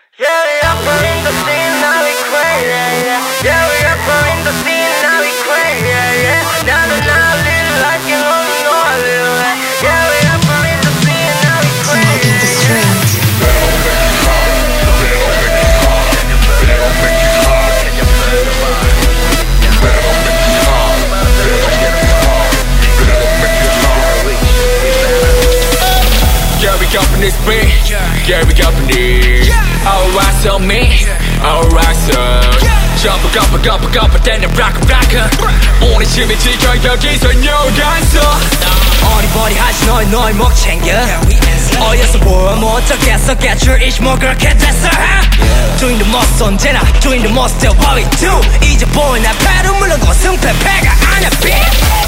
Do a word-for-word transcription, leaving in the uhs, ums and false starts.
Yeah, we up in the scene, now we crazy, yeah. Yeah, we up in the scene, now we crazy, yeah. Now the now little like you only know a little, yeah. We up in the scene, now we crazy. Yeah, we up in this beat. Yeah, we up in this. Alright, so me. Alright, so. Jump, jump, jump, jump, then rock, rock. 오늘 심이 지켜 여기서 누가 있어? 어리버리 하지 너희 너희 목 챙겨. 어여서 보여 뭐 어쩌겠어. Get your itch 뭐 그렇게 됐어. Doing the most 언제나 Doing the most still what we do. 이제 보인 날 패로 물러도 승패패가 아니야 bitch.